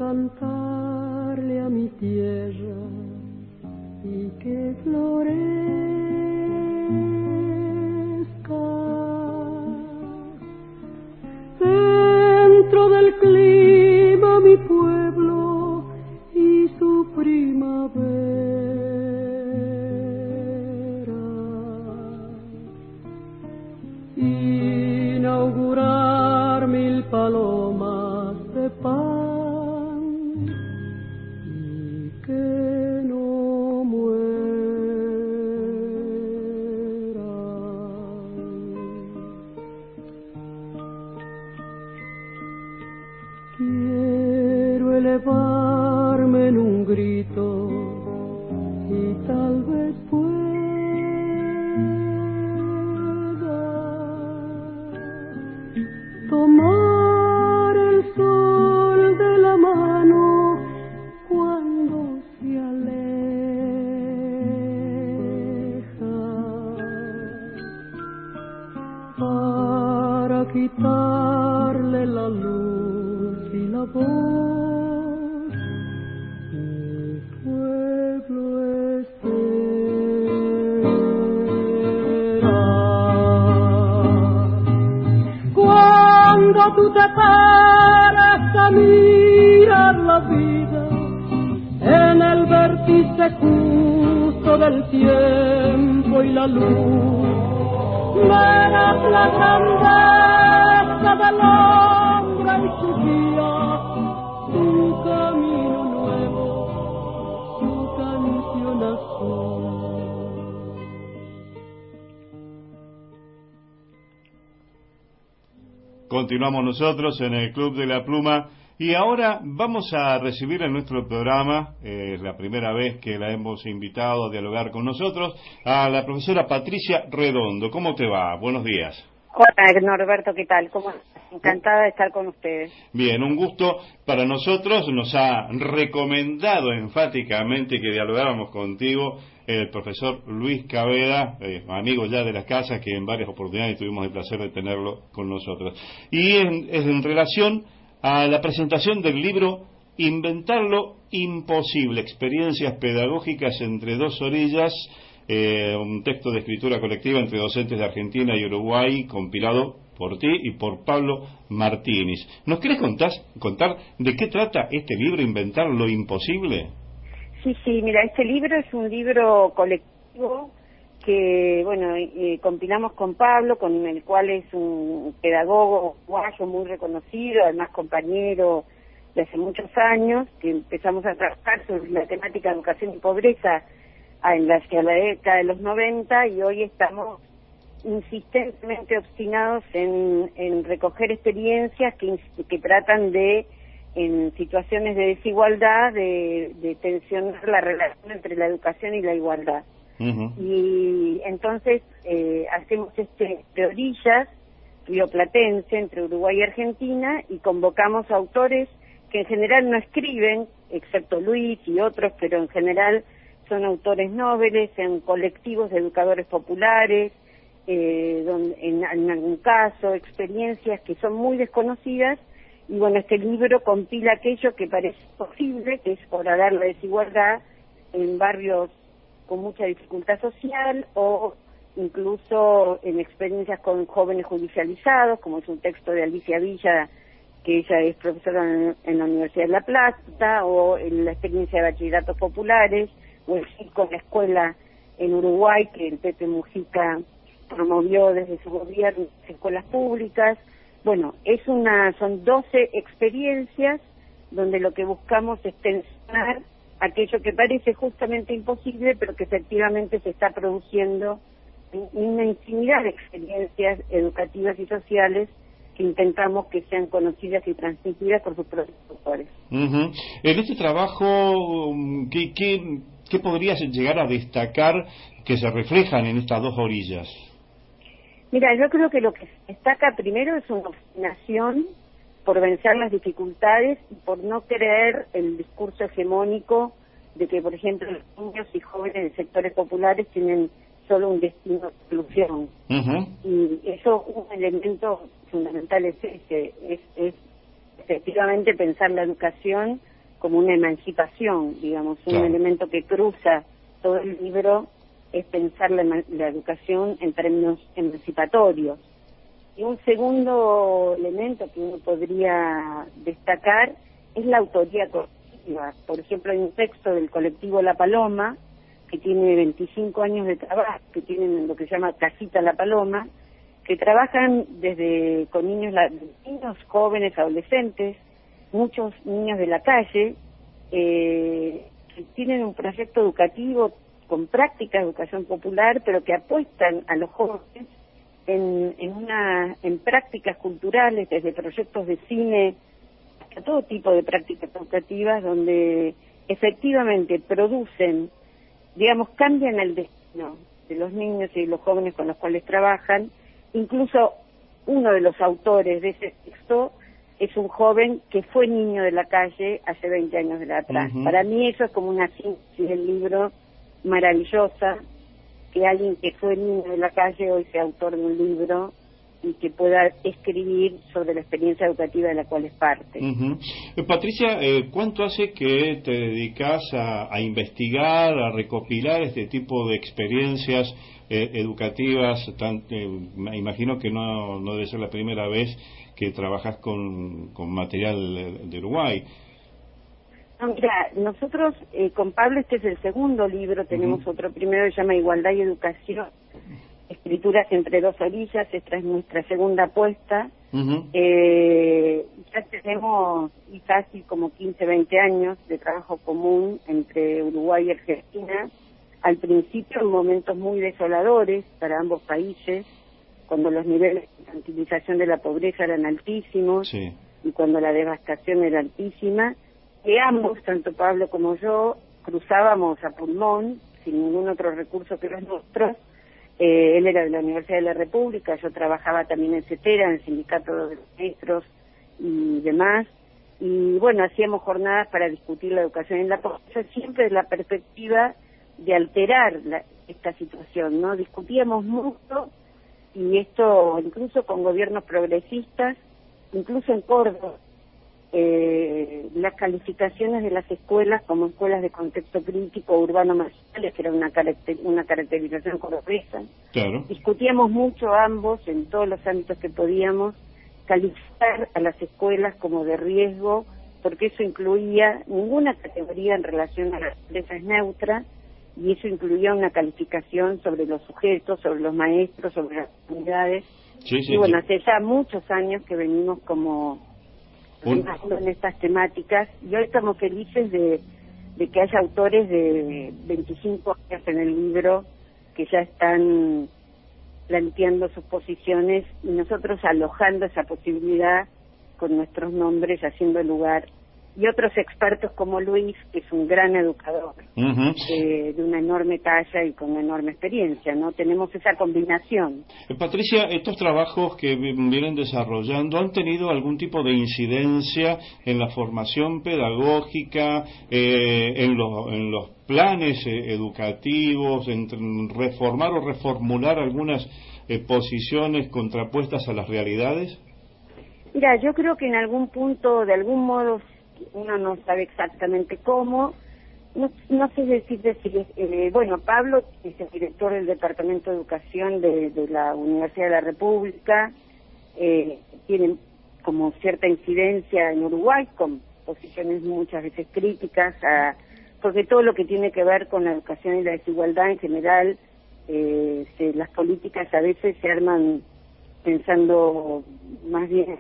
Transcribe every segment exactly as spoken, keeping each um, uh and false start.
cantarle a mi tierra y que florezca dentro del clima mi pueblo y su primavera, inaugurar mil palomas de pan y que no mueran. Quiero elevarme en un grito y tal vez pueda tomar el sol de la mano cuando se aleja, para quitarle la luz y la voz. El pueblo espera. Cuando tú te paras a mirar la vida en el vértice justo del tiempo y la luz, verás la grandeza del hombre y su guía, su camino nuevo, su canción azul. Continuamos nosotros en el Club de la Pluma y ahora vamos a recibir en nuestro programa, eh, es la primera vez que la hemos invitado a dialogar con nosotros, a la profesora Patricia Redondo. ¿Cómo te va? Buenos días. Hola, Norberto, ¿qué tal? ¿Cómo estás? Encantada de estar con ustedes. Bien, un gusto para nosotros. Nos ha recomendado enfáticamente que dialogáramos contigo el profesor Luis Caveda, eh, amigo ya de la casa, que en varias oportunidades tuvimos el placer de tenerlo con nosotros. Y en, en relación a la presentación del libro Inventar lo imposible, experiencias pedagógicas entre dos orillas, eh, un texto de escritura colectiva entre docentes de Argentina y Uruguay, compilado por ti y por Pablo Martínez. ¿Nos querés contar, contar de qué trata este libro, Inventar lo imposible? Sí, sí, mira, este libro es un libro colectivo que, bueno, eh, compilamos con Pablo, con el cual es un pedagogo uruguayo muy reconocido, además compañero de hace muchos años, que empezamos a trabajar sobre la temática de educación y pobreza en la, hacia la década de los noventa, y hoy estamos insistentemente obstinados en, en recoger experiencias que, que tratan de, en situaciones de desigualdad, de, de tensionar la relación entre la educación y la igualdad. Uh-huh. Y entonces eh, hacemos este de orillas rioplatense entre Uruguay y Argentina, y convocamos a autores que en general no escriben, excepto Luis y otros, pero en general son autores nobles, en colectivos de educadores populares, eh, donde, en, en algún caso, experiencias que son muy desconocidas. Y bueno, este libro compila aquello que parece posible, que es horadar la desigualdad en barrios con mucha dificultad social, o incluso en experiencias con jóvenes judicializados, como es un texto de Alicia Villa, que ella es profesora en, en la Universidad de La Plata, o en la experiencia de bachilleratos populares, o el circo en la escuela en Uruguay, que el Pepe Mujica promovió desde su gobierno, escuelas públicas. Bueno, es una, son doce experiencias donde lo que buscamos es tensionar aquello que parece justamente imposible, pero que efectivamente se está produciendo en una infinidad de experiencias educativas y sociales que intentamos que sean conocidas y transmitidas por sus propios autores. Uh-huh. En este trabajo, ¿qué, qué, qué podrías llegar a destacar que se reflejan en estas dos orillas? Mira, yo creo que lo que destaca primero es una obstinación por vencer las dificultades y por no creer el discurso hegemónico de que, por ejemplo, los niños y jóvenes de sectores populares tienen solo un destino de exclusión. Uh-huh. Y eso, un elemento fundamental es ese, es, es efectivamente pensar la educación como una emancipación, digamos, un claro. elemento que cruza todo el libro es pensar la, la educación en términos emancipatorios. Y un segundo elemento que uno podría destacar es la autoría colectiva. Por ejemplo, hay un texto del colectivo La Paloma, que tiene veinticinco años de trabajo, que tienen lo que se llama Casita La Paloma, que trabajan desde con niños, niños jóvenes, adolescentes, muchos niños de la calle, eh, que tienen un proyecto educativo con práctica de educación popular, pero que apuestan a los jóvenes en, en, una, en prácticas culturales, desde proyectos de cine hasta todo tipo de prácticas educativas, donde efectivamente producen, digamos, cambian el destino de los niños y los jóvenes con los cuales trabajan. Incluso uno de los autores de ese texto es un joven que fue niño de la calle hace veinte años de atrás. Uh-huh. Para mí eso es como una síntesis del libro maravillosa, que alguien que fue niño de la calle hoy sea autor de un libro y que pueda escribir sobre la experiencia educativa de la cual es parte. Uh-huh. eh, Patricia, eh, ¿cuánto hace que te dedicas a, a investigar, a recopilar este tipo de experiencias eh, educativas? Tan, eh, me imagino que no, no debe ser la primera vez que trabajas con, con material de, de Uruguay. No, mira, nosotros eh, con Pablo, este es el segundo libro, tenemos uh-huh. otro primero que se llama Igualdad y Educación, Escrituras entre dos orillas. Esta es nuestra segunda apuesta. Uh-huh. eh, ya tenemos casi como quince, veinte años de trabajo común entre Uruguay y Argentina, al principio en momentos muy desoladores para ambos países, cuando los niveles de infantilización de la pobreza eran altísimos, sí. y cuando la devastación era altísima, que ambos, tanto Pablo como yo, cruzábamos a pulmón, sin ningún otro recurso que los nuestros. Eh, él era de la Universidad de la República, yo trabajaba también en CETERA, en el Sindicato de los Maestros y demás, y bueno, hacíamos jornadas para discutir la educación en la pobreza, siempre desde la perspectiva de alterar la, esta situación, ¿no? Discutíamos mucho, y esto incluso con gobiernos progresistas, incluso en Córdoba, eh, las calificaciones de las escuelas como escuelas de contexto crítico urbano marginales, que era una, caracter, una caracterización cordobesa. Claro. Discutíamos mucho ambos en todos los ámbitos que podíamos calificar a las escuelas como de riesgo, porque eso incluía ninguna categoría en relación a las empresas neutra, y eso incluía una calificación sobre los sujetos, sobre los maestros, sobre las comunidades. Sí, sí, y bueno, sí. hace ya muchos años que venimos como trabajando en estas temáticas, y hoy estamos felices de, de que haya autores de veinticinco años en el libro que ya están planteando sus posiciones, y nosotros alojando esa posibilidad con nuestros nombres, haciendo lugar, y otros expertos como Luis, que es un gran educador, uh-huh. eh, de una enorme talla y con una enorme experiencia, ¿no? Tenemos esa combinación. Eh, Patricia, estos trabajos que vienen desarrollando, ¿han tenido algún tipo de incidencia en la formación pedagógica, eh, en, los, en los planes eh, educativos, en, en reformar o reformular algunas eh, posiciones contrapuestas a las realidades? Mira, yo creo que en algún punto, de algún modo, uno no sabe exactamente cómo, no, no sé decirte si, eh, bueno, Pablo es el director del Departamento de Educación de, de la Universidad de la República, eh, tiene como cierta incidencia en Uruguay, con posiciones muchas veces críticas, a, porque todo lo que tiene que ver con la educación y la desigualdad en general, eh, se, las políticas a veces se arman pensando más bien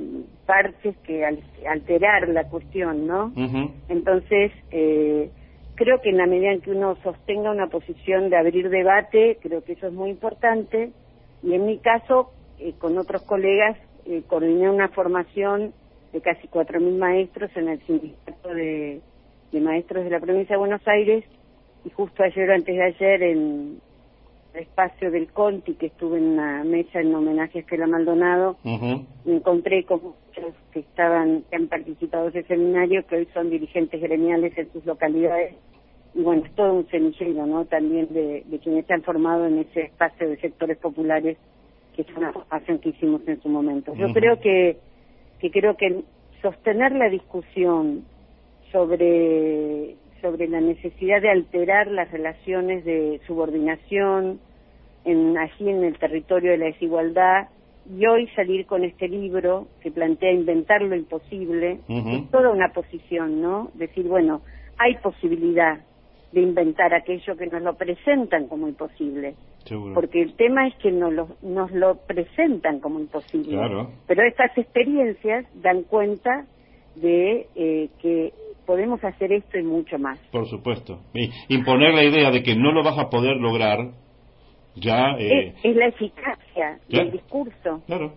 parches que al, alterar la cuestión, ¿no? Uh-huh. Entonces, eh, creo que en la medida en que uno sostenga una posición de abrir debate, creo que eso es muy importante, y en mi caso, eh, con otros colegas, eh, coordiné una formación de casi cuatro mil maestros en el Sindicato de, de Maestros de la Provincia de Buenos Aires, y justo ayer o antes de ayer en espacio del Conti, que estuve en una mesa en homenaje a Estela Maldonado, uh-huh. me encontré con muchos que estaban, que han participado de ese seminario, que hoy son dirigentes gremiales en sus localidades, y bueno, es todo un semillero, ¿no?, también de, de quienes se han formado en ese espacio de sectores populares, que es una formación que hicimos en su momento. Yo uh-huh. creo que, que creo que sostener la discusión sobre, sobre la necesidad de alterar las relaciones de subordinación en, allí en el territorio de la desigualdad, y hoy salir con este libro que plantea inventar lo imposible. Uh-huh. Es toda una posición, ¿no? Decir, bueno, hay posibilidad de inventar aquello que nos lo presentan como imposible. Seguro. Porque el tema es que nos lo, nos lo presentan como imposible. Claro. Pero estas experiencias dan cuenta de eh, que podemos hacer esto y mucho más. Por supuesto. Y imponer la idea de que no lo vas a poder lograr, ya... Eh... Es, es la eficacia ¿Ya? del discurso. Claro.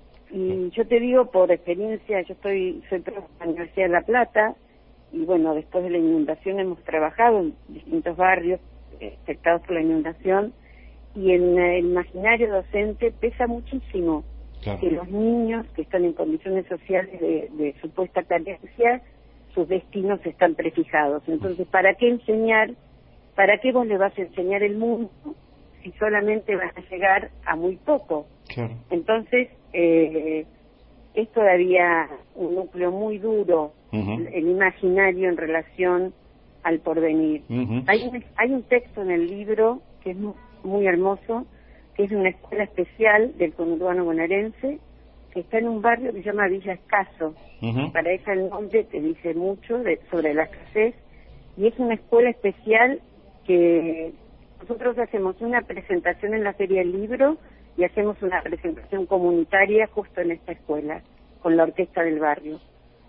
Y yo te digo por experiencia, yo estoy soy profe de la Universidad de La Plata, y bueno, después de la inundación hemos trabajado en distintos barrios afectados por la inundación, y en el imaginario docente pesa muchísimo claro. que los niños que están en condiciones sociales de, de supuesta carencia, sus destinos están prefijados. Entonces, ¿para qué enseñar? ¿Para qué vos le vas a enseñar el mundo si solamente vas a llegar a muy poco? Claro. Entonces, eh, es todavía un núcleo muy duro, uh-huh. el imaginario en relación al porvenir. Uh-huh. Hay un, hay un texto en el libro que es muy, muy hermoso, que es de una escuela especial del conurbano bonaerense, que está en un barrio que se llama Villa Escaso. Uh-huh. Para ella el nombre te dice mucho de, sobre la escasez, y es una escuela especial que nosotros hacemos una presentación en la Feria del Libro y hacemos una presentación comunitaria justo en esta escuela, con la orquesta del barrio.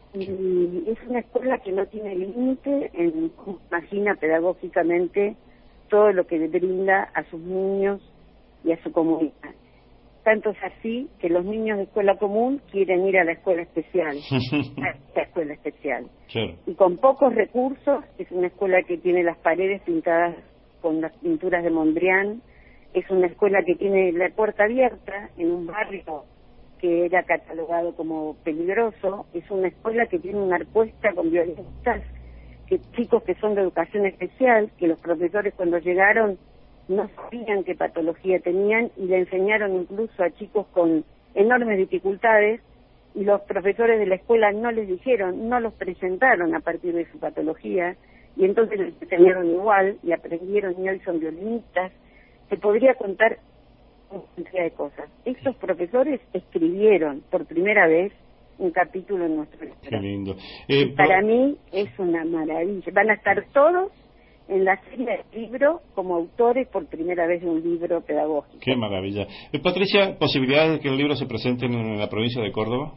Y es una escuela que no tiene límite en cómo imagina pedagógicamente todo lo que le brinda a sus niños y a su comunidad. Tanto es así que los niños de escuela común quieren ir a la escuela especial, a esta escuela especial. Sure. Y con pocos recursos, es una escuela que tiene las paredes pintadas con las pinturas de Mondrian, es una escuela que tiene la puerta abierta en un barrio que era catalogado como peligroso, es una escuela que tiene una arpuesta con violentas, que chicos que son de educación especial, que los profesores cuando llegaron no sabían qué patología tenían y le enseñaron incluso a chicos con enormes dificultades, y los profesores de la escuela no les dijeron, no los presentaron a partir de su patología, y entonces les enseñaron igual y aprendieron y hoy son violinistas. Se podría contar una cantidad de cosas. Estos profesores escribieron por primera vez un capítulo en nuestro libro. Qué lindo. Eh, Para pero... mí es una maravilla. Van a estar todos en la serie del libro como autores por primera vez de un libro pedagógico. Qué maravilla. Eh, Patricia, ¿posibilidades de que el libro se presente en la provincia de Córdoba?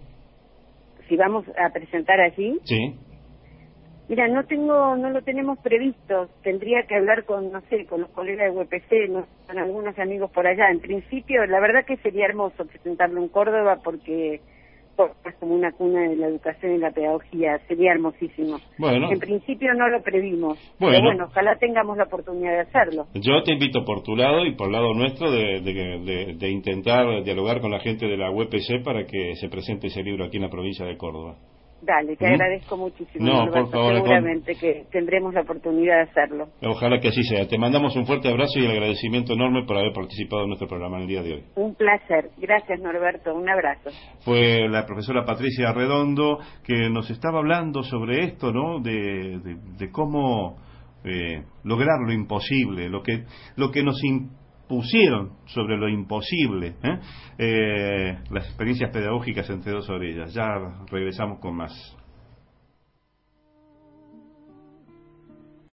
Si vamos a presentar allí. Sí. Mira, no tengo, no lo tenemos previsto. Tendría que hablar con, no sé, con los colegas de U P C, no, con algunos amigos por allá. En principio, la verdad que sería hermoso presentarlo en Córdoba porque es como una cuna de la educación y la pedagogía, sería hermosísimo. Bueno. En principio no lo previmos, bueno. pero bueno, ojalá tengamos la oportunidad de hacerlo. Yo te invito por tu lado y por el lado nuestro de, de, de, de intentar dialogar con la gente de la U P C para que se presente ese libro aquí en la provincia de Córdoba. Dale, te ¿Mm? agradezco muchísimo. No, Norberto, por favor. seguramente con... que tendremos la oportunidad de hacerlo. Ojalá que así sea. Te mandamos un fuerte abrazo y el agradecimiento enorme por haber participado en nuestro programa en el día de hoy. Un placer. Gracias, Norberto. Un abrazo. Fue la profesora Patricia Redondo que nos estaba hablando sobre esto, ¿no? De, de, de cómo eh, lograr lo imposible, lo que, lo que nos impusieron sobre lo imposible, ¿eh? Eh, las experiencias pedagógicas entre dos orillas. Ya regresamos con más.